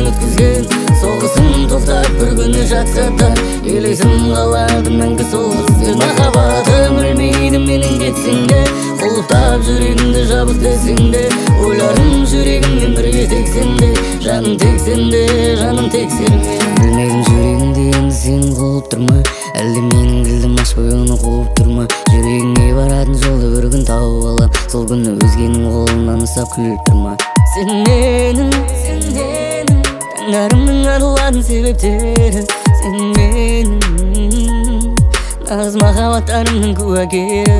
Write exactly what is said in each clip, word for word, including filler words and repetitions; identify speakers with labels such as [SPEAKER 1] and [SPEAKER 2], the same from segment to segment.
[SPEAKER 1] өткізген. Соғысын тоқтап бір күні жатса да елесім қалады мәңгі сол ізбен. Махаббатым өлмейді менің кетсең де, құлыптап жүрегімді жабық десең де, ойларым жүрегіммен бірге тексен де, жаным тексен де, жаным тексерме. Білмедім жүрегімде енді сен қуып тұрма, әлде менің ділдім ашпай оны қуып тұрма. Жүрегіңе баратын жолды бір күн тауып алам, сол күні өзгенің қолынан ұстап күліп тұрма. Сен менің, сен менің таңдарымның арылатын себептері, сен менің нағыз махаббаттарымның куәгері.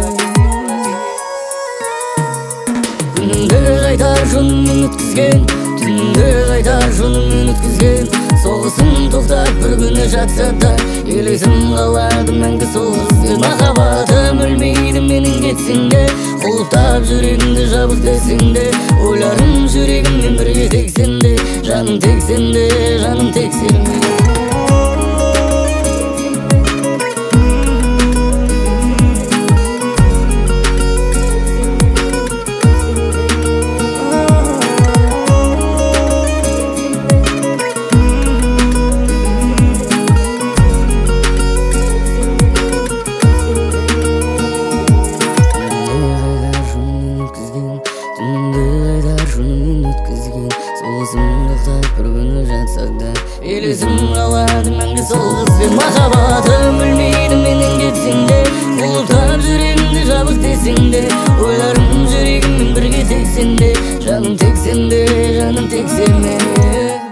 [SPEAKER 1] Күнімді қайтар жоныңмен өткізген, түнімді қайтар жоныңмен өткізген. Соғысын тоқтап бір күні жатса да елесім қалады мәңгі сол ізбен. Махаббатым өлмейді менің кетсең де, құлыптап жүрегімді жабық десең де, ойларым жүрегіммен бірге тексен де, жаным тексен де, жаным тексерме. Бір күні жатса да елесім қалады мәңгі сол ізбен. Махаббатым өлмейді менен кетсең де, құлыптап жүрегімді жабық десең де, ойларым жүрегіммен бірге тексен де, жаным тексен де, жаным тексерме.